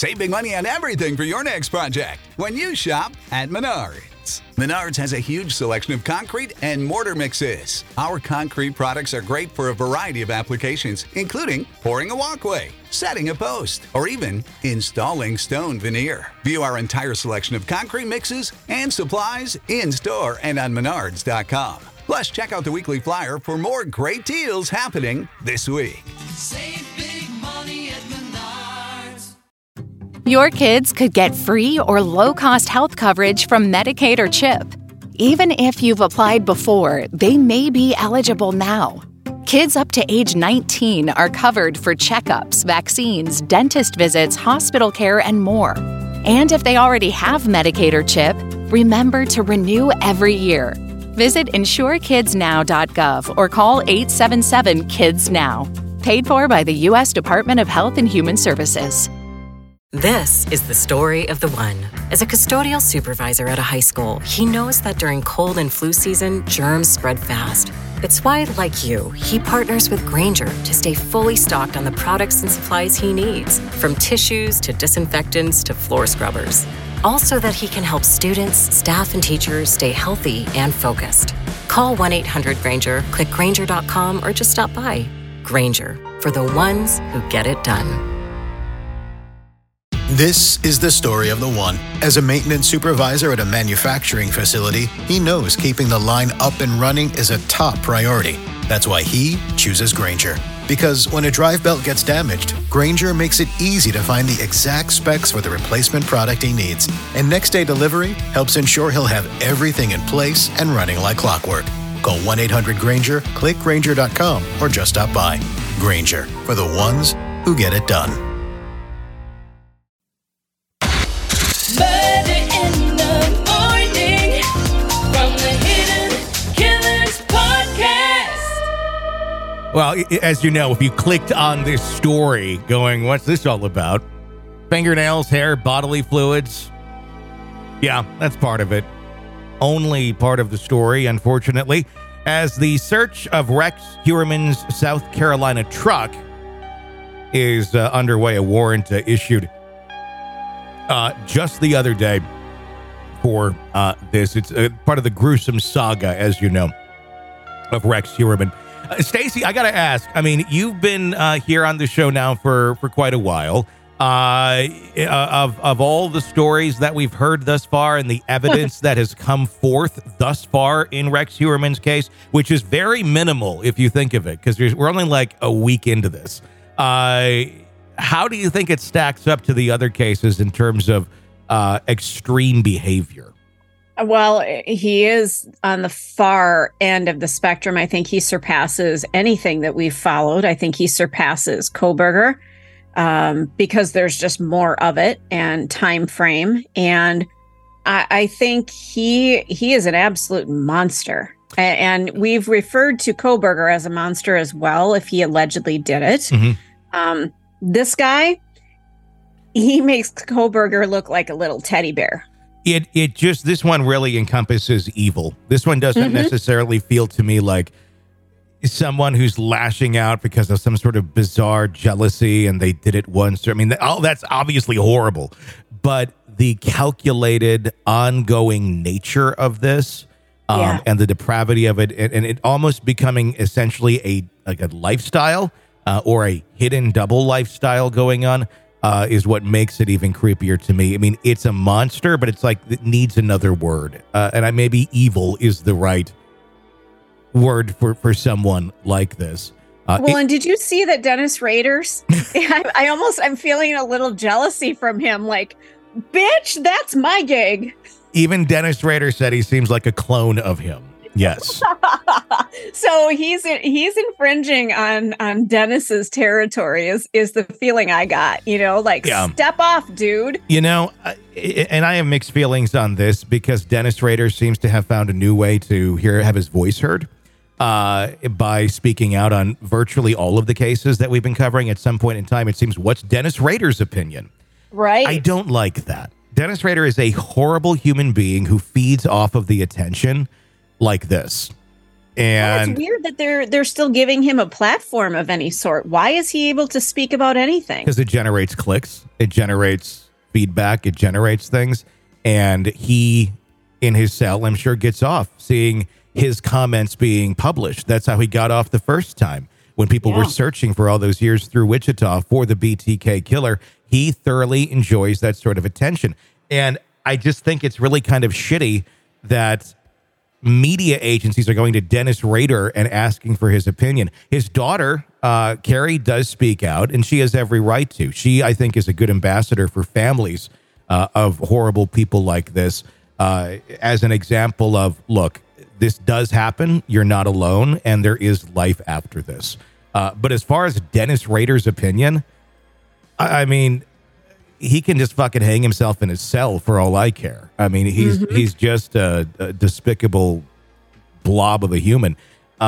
Save big money on everything for your next project when you shop at Menards. Menards has a huge selection of concrete and mortar mixes. Our concrete products are great for a variety of applications, including pouring a walkway, setting a post, or even installing stone veneer. View our entire selection of concrete mixes and supplies in-store and on Menards.com. Plus, check out the weekly flyer for more great deals happening this week. Save big money at Menards. Your kids could get free or low-cost health coverage from Medicaid or CHIP. Even if you've applied before, they may be eligible now. Kids up to age 19 are covered for checkups, vaccines, dentist visits, hospital care, and more. And if they already have Medicaid or CHIP, remember to renew every year. Visit insurekidsnow.gov or call 877-KIDS-NOW. Paid for by the U.S. Department of Health and Human Services. This is the story of the one. As a custodial supervisor at a high school, he knows that during cold and flu season, germs spread fast. It's why, like you, he partners with Grainger to stay fully stocked on the products and supplies he needs, from tissues to disinfectants to floor scrubbers. All so that he can help students, staff, and teachers stay healthy and focused. Call 1-800-GRAINGER, click Grainger.com, or just stop by. Grainger, for the ones who get it done. This is the story of the one. As a maintenance supervisor at a manufacturing facility, he knows keeping the line up and running is a top priority. That's why he chooses Grainger. Because when a drive belt gets damaged, Grainger makes it easy to find the exact specs for the replacement product he needs. And next-day delivery helps ensure he'll have everything in place and running like clockwork. Call 1-800-GRAINGER, click Grainger.com, or just stop by. Grainger, for the ones who get it done. Murder in the morning from the Hidden Killers podcast. Well, as you know, if you clicked on this story going, what's this all about? Fingernails, hair, bodily fluids. Yeah, that's part of it. Only part of the story, unfortunately, as the search of Rex Heuermann's South Carolina truck is underway. A warrant issued just the other day for this. It's part of the gruesome saga, as you know, of Rex Heuermann. Stacey, I got to ask, I mean, you've been here on the show now for quite a while. Of all the stories that we've heard thus far and the evidence that has come forth thus far in Rex Heuermann's case, which is very minimal if you think of it, because we're only like a week into this. How do you think it stacks up to the other cases in terms of extreme behavior? Well, he is on the far end of the spectrum. I think he surpasses anything that we've followed. I think he surpasses Kohberger. Because there's just more of it and time frame. And I think he is an absolute monster. And we've referred to Kohberger as a monster as well, if he allegedly did it. Mm-hmm. This guy, he makes Kohberger look like a little teddy bear. This one really encompasses evil. This one doesn't necessarily feel to me like someone who's lashing out because of some sort of bizarre jealousy and they did it once. I mean, that's obviously horrible, but the calculated ongoing nature of this and the depravity of it and it almost becoming essentially a lifestyle or a hidden double lifestyle going on is what makes it even creepier to me. I mean, it's a monster, but it's like it needs another word. And maybe evil is the right word for someone like this. And did you see that Dennis Rader's? I'm feeling a little jealousy from him. Like, bitch, that's my gig. Even Dennis Rader said he seems like a clone of him. Yes. So he's infringing on Dennis's territory is the feeling I got, step off, dude. And I have mixed feelings on this because Dennis Rader seems to have found a new way to have his voice heard by speaking out on virtually all of the cases that we've been covering. At some point in time, it seems, what's Dennis Rader's opinion? Right. I don't like that. Dennis Rader is a horrible human being who feeds off of the attention like this. And it's weird that they're still giving him a platform of any sort. Why is he able to speak about anything? because it generates clicks, it generates feedback, it generates things. And he, in his cell, I'm sure, gets off seeing his comments being published. That's how he got off the first time when people were searching for all those years through Wichita for the BTK killer. He thoroughly enjoys that sort of attention. And I just think it's really kind of shitty that media agencies are going to Dennis Rader and asking for his opinion. His daughter, Carrie, does speak out, and she has every right to. She, I think, is a good ambassador for families of horrible people like this, as an example of, look, this does happen. You're not alone, and there is life after this. But as far as Dennis Rader's opinion, I mean, he can just fucking hang himself in his cell for all I care. I mean, he's just a despicable blob of a human.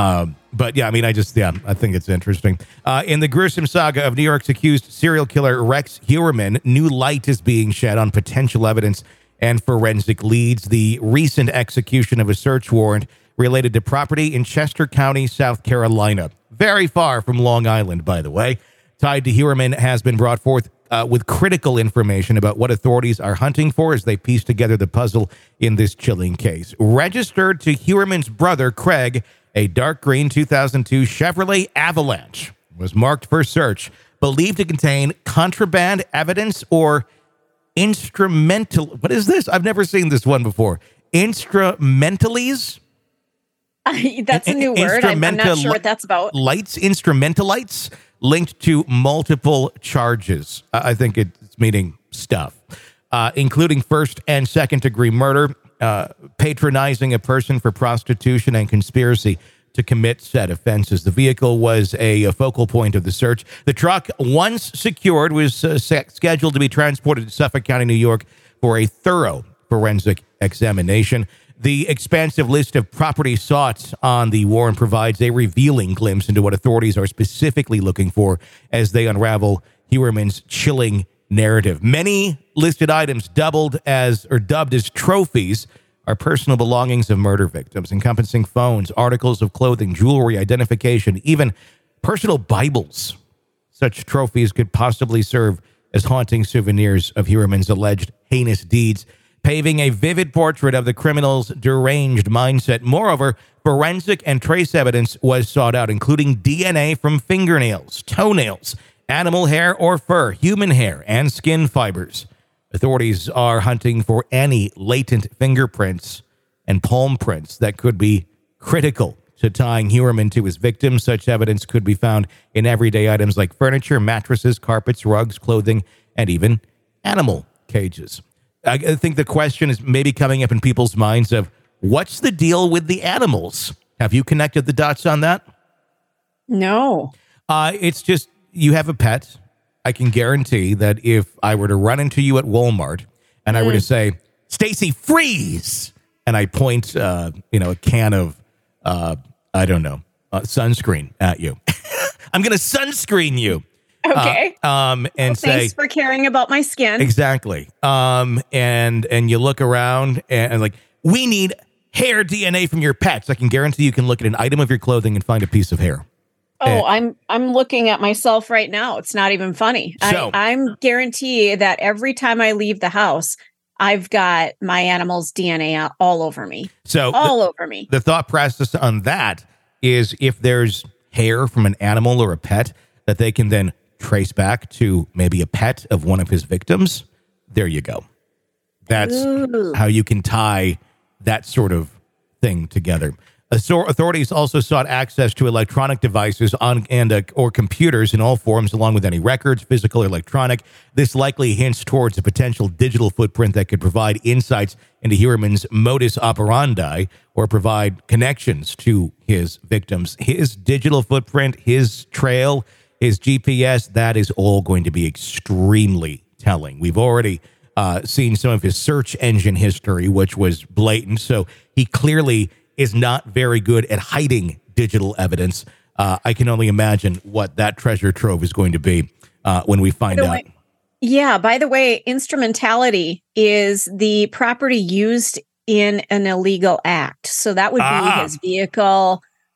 But yeah, I mean, I think it's interesting. In the gruesome saga of New York's accused serial killer Rex Heuermann, new light is being shed on potential evidence and forensic leads. The recent execution of a search warrant related to property in Chester County, South Carolina, very far from Long Island, by the way, tied to Heuermann, has been brought forth with critical information about what authorities are hunting for as they piece together the puzzle in this chilling case. Registered to Heuermann's brother, Craig, a dark green 2002 Chevrolet Avalanche was marked for search, believed to contain contraband evidence or instrumental. What is this? I've never seen this one before. Instrumentalities? That's a new word. I'm not sure what that's about. Instrumentalites linked to multiple charges. I think it's meaning stuff, including first and second degree murder, patronizing a person for prostitution, and conspiracy to commit said offenses. The vehicle was a focal point of the search. The truck, once secured, was scheduled to be transported to Suffolk County, New York, for a thorough forensic examination. The expansive list of property sought on the warrant provides a revealing glimpse into what authorities are specifically looking for as they unravel Heuermann's chilling narrative. Many listed items dubbed as trophies are personal belongings of murder victims, encompassing phones, articles of clothing, jewelry, identification, even personal Bibles. Such trophies could possibly serve as haunting souvenirs of Heuermann's alleged heinous deeds, paving a vivid portrait of the criminal's deranged mindset. Moreover, forensic and trace evidence was sought out, including DNA from fingernails, toenails, animal hair or fur, human hair, and skin fibers. Authorities are hunting for any latent fingerprints and palm prints that could be critical to tying Heuermann to his victims. Such evidence could be found in everyday items like furniture, mattresses, carpets, rugs, clothing, and even animal cages. I think the question is maybe coming up in people's minds of, what's the deal with the animals? Have you connected the dots on that? No. It's just, you have a pet. I can guarantee that if I were to run into you at Walmart and I were to say, Stacy, freeze, and I point, a can of, sunscreen at you. I'm going to sunscreen you. Okay. And say, thanks for caring about my skin. Exactly. And you look around and like, we need hair DNA from your pets. I can guarantee you can look at an item of your clothing and find a piece of hair. Oh, I'm looking at myself right now. It's not even funny. So, I'm guarantee that every time I leave the house, I've got my animal's DNA all over me. So over me. The thought process on that is, if there's hair from an animal or a pet that they can then trace back to maybe a pet of one of his victims, there you go. That's how you can tie that sort of thing together. Authorities also sought access to electronic devices or computers in all forms, along with any records, physical or electronic. This likely hints towards a potential digital footprint that could provide insights into Heuermann's modus operandi or provide connections to his victims. His digital footprint, his trail, his GPS, that is all going to be extremely telling. We've already seen some of his search engine history, which was blatant. So he clearly is not very good at hiding digital evidence. I can only imagine what that treasure trove is going to be when we find out. Yeah, by the way, instrumentality is the property used in an illegal act. So that would be his vehicle,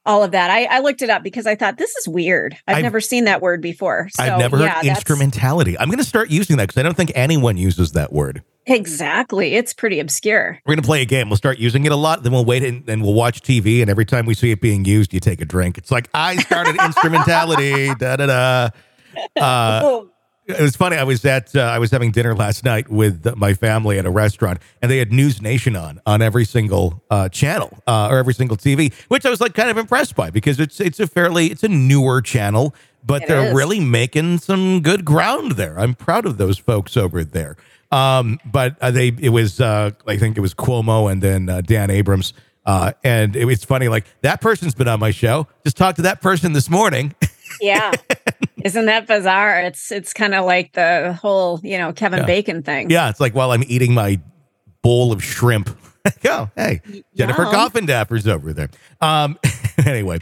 all of that. I looked it up because I thought this is weird. I've never seen that word before. So, I've never heard instrumentality. I'm going to start using that because I don't think anyone uses that word. Exactly. It's pretty obscure. We're going to play a game. We'll start using it a lot. Then we'll wait and we'll watch TV. And every time we see it being used, you take a drink. It's like, I started instrumentality. Da da da. It was funny. I was having dinner last night with my family at a restaurant, and they had News Nation on every single channel or every single TV, which I was like kind of impressed by because it's a newer channel, but they're really making some good ground there. I'm proud of those folks over there. But I think it was Cuomo and then Dan Abrams, and it's funny. Like that person's been on my show. Just talked to that person this morning. Yeah. Isn't that bizarre? It's kind of like the whole, Kevin Bacon thing. Yeah. It's like while I'm eating my bowl of shrimp. Oh, hey, Jennifer Coffindaffer's over there. Anyway,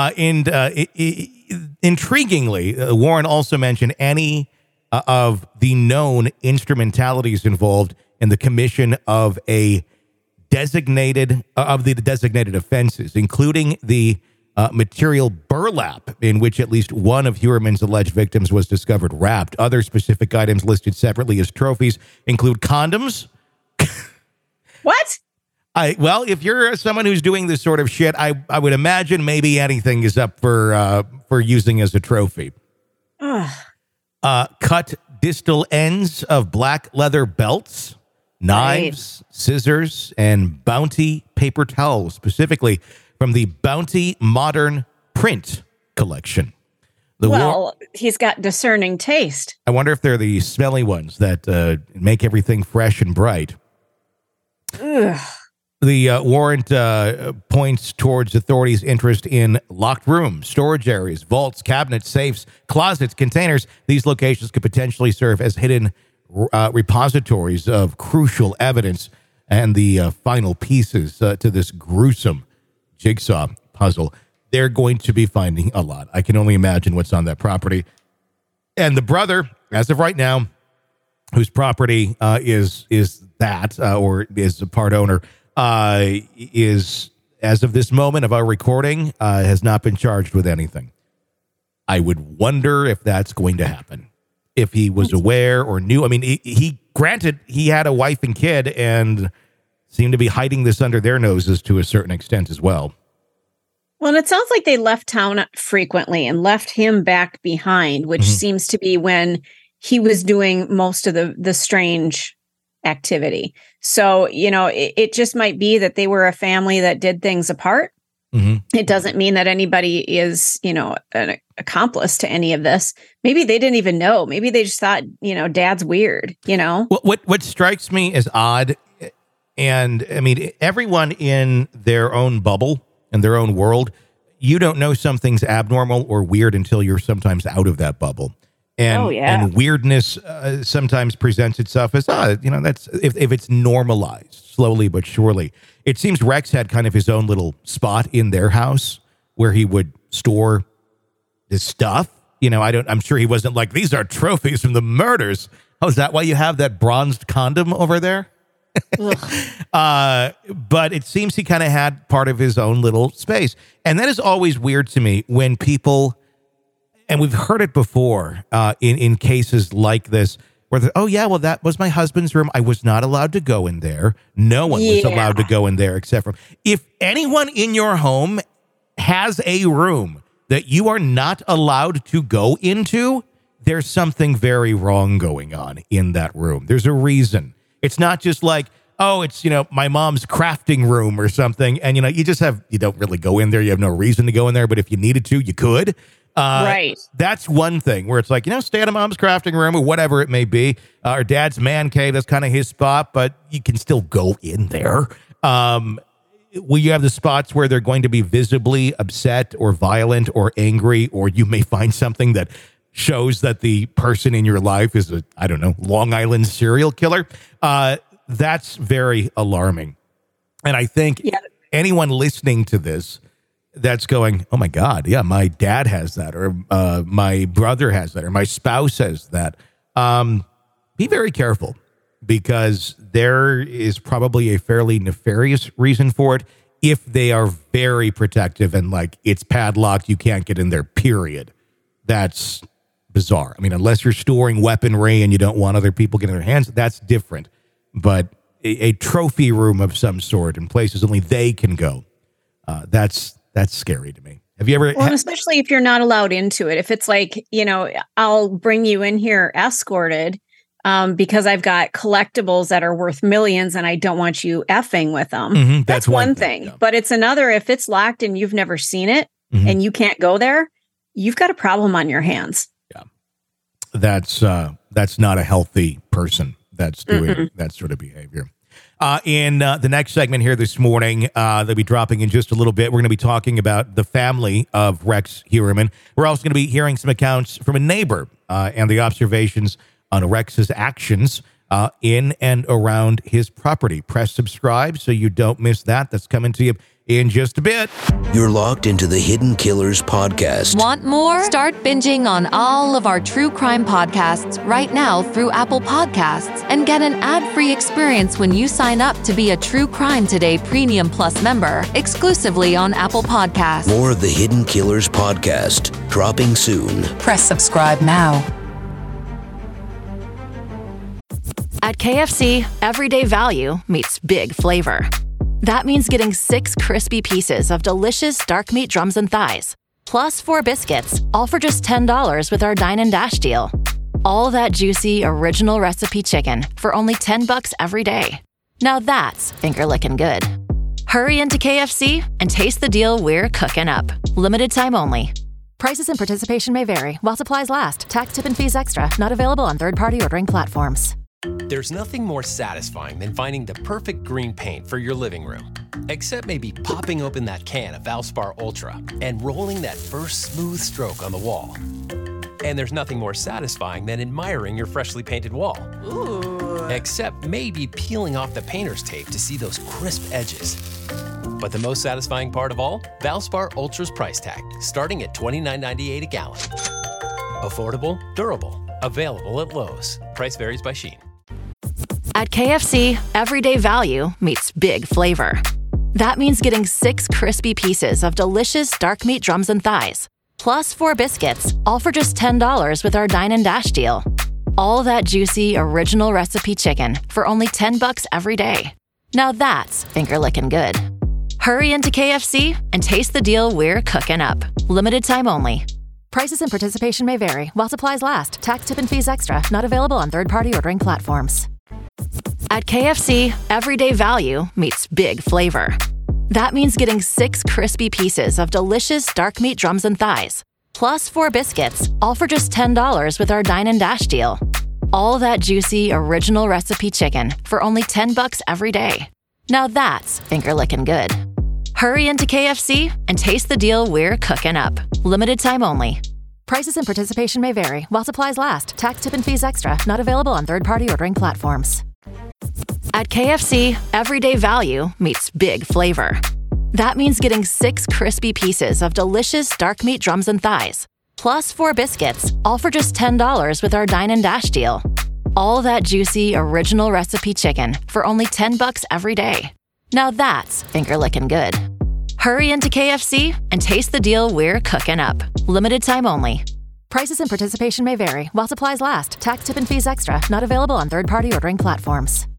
intriguingly, Warren also mentioned any of the known instrumentalities involved in the commission of the designated offenses, including the material burlap in which at least one of Heuermann's alleged victims was discovered wrapped. Other specific items listed separately as trophies include condoms. What? Well, if you're someone who's doing this sort of shit, I would imagine maybe anything is up for using as a trophy. Cut distal ends of black leather belts, knives, scissors, and Bounty paper towels, specifically from the Bounty Modern Print collection. He's got discerning taste. I wonder if they're the smelly ones that make everything fresh and bright. Ugh. The warrant points towards authorities' interest in locked rooms, storage areas, vaults, cabinets, safes, closets, containers. These locations could potentially serve as hidden repositories of crucial evidence and the final pieces to this gruesome jigsaw puzzle. They're going to be finding a lot. I can only imagine what's on that property. And the brother, as of right now, whose property is that or is a part owner, is, as of this moment of our recording, has not been charged with anything. I would wonder if that's going to happen. If he was aware or knew. I mean, he granted he had a wife and kid and seemed to be hiding this under their noses to a certain extent as well. Well, and it sounds like they left town frequently and left him back behind, which seems to be when he was doing most of the strange activity. So, it just might be that they were a family that did things apart. It doesn't mean that anybody is, an accomplice to any of this. Maybe they didn't even know. Maybe they just thought, dad's weird, What strikes me as odd, and I mean, everyone in their own bubble and their own world, you don't know something's abnormal or weird until you're sometimes out of that bubble. And weirdness sometimes presents itself as, that's if it's normalized slowly but surely. It seems Rex had kind of his own little spot in their house where he would store his stuff. I'm sure he wasn't like, these are trophies from the murders. Oh, is that why you have that bronzed condom over there? But it seems he kind of had part of his own little space. And that is always weird to me when people, and we've heard it before in cases like this, where that was my husband's room. I was not allowed to go in there. No one was allowed to go in there except for, if anyone in your home has a room that you are not allowed to go into, there's something very wrong going on in that room. There's a reason. It's not just like, oh, it's, my mom's crafting room or something. And, you don't really go in there. You have no reason to go in there. But if you needed to, you could. Right. That's one thing where it's like, stay at a mom's crafting room or whatever it may be. Or dad's man cave. That's kind of his spot, but you can still go in there. You have the spots where they're going to be visibly upset or violent or angry, or you may find something that shows that the person in your life is a, Long Island serial killer. That's very alarming. And I think anyone listening to this that's going, oh my God, yeah, my dad has that, or my brother has that, or my spouse has that. Be very careful, because there is probably a fairly nefarious reason for it. if they are very protective and like it's padlocked, you can't get in there, period. That's bizarre. I mean, unless you're storing weaponry and you don't want other people getting their hands, that's different. But a trophy room of some sort in places only they can go, that's scary to me. Have you ever? Well, especially if you're not allowed into it. If it's like, I'll bring you in here escorted because I've got collectibles that are worth millions and I don't want you effing with them. Mm-hmm, that's one thing. Yeah. But it's another if it's locked and you've never seen it and you can't go there, you've got a problem on your hands. Yeah. That's not a healthy person that's doing that sort of behavior. In the next segment here this morning, they'll be dropping in just a little bit. We're going to be talking about the family of Rex Heuermann. We're also going to be hearing some accounts from a neighbor and the observations on Rex's actions in and around his property. Press subscribe so you don't miss that. That's coming to you in just a bit. You're locked into the Hidden Killers podcast. Want more? Start binging on all of our true crime podcasts right now through Apple Podcasts and get an ad-free experience when you sign up to be a True Crime Today Premium Plus member exclusively on Apple Podcasts. More of the Hidden Killers podcast dropping soon. Press subscribe now. At KFC, everyday value meets big flavor. That means getting 6 crispy pieces of delicious dark meat drums and thighs, plus 4 biscuits, all for just $10 with our Dine and Dash deal. All that juicy, original recipe chicken for only $10 every day. Now that's finger-licking good. Hurry into KFC and taste the deal we're cooking up. Limited time only. Prices and participation may vary while supplies last. Tax, tip, and fees extra. Not available on third-party ordering platforms. There's nothing more satisfying than finding the perfect green paint for your living room. Except maybe popping open that can of Valspar Ultra and rolling that first smooth stroke on the wall. And there's nothing more satisfying than admiring your freshly painted wall. Ooh. Except maybe peeling off the painter's tape to see those crisp edges. But the most satisfying part of all? Valspar Ultra's price tag, starting at $29.98 a gallon. Affordable, durable, available at Lowe's. Price varies by Shein. At KFC, everyday value meets big flavor. That means getting 6 crispy pieces of delicious dark meat drums and thighs, plus 4 biscuits, all for just $10 with our Dine and Dash deal. All that juicy, original recipe chicken for only $10 every day. Now that's finger-licking good. Hurry into KFC and taste the deal we're cooking up. Limited time only. Prices and participation may vary while supplies last. Tax, tip, and fees extra. Not available on third-party ordering platforms. At KFC, everyday value meets big flavor. That means getting 6 crispy pieces of delicious dark meat drums and thighs, plus 4 biscuits, all for just $10 with our Dine and Dash deal. All that juicy, original recipe chicken for only $10 every day. Now that's finger-licking good. Hurry into KFC and taste the deal we're cooking up. Limited time only. Prices and participation may vary while supplies last. Tax, tip, and fees extra. Not available on third-party ordering platforms. At KFC, everyday value meets big flavor. That means getting 6 crispy pieces of delicious dark meat drums and thighs, plus 4 biscuits, all for just $10 with our Dine and Dash deal. All that juicy, original recipe chicken for only $10 every day. Now that's finger-licking good. Hurry into KFC and taste the deal we're cooking up. Limited time only. Prices and participation may vary while supplies last. Tax, tip, and fees extra. Not available on third-party ordering platforms.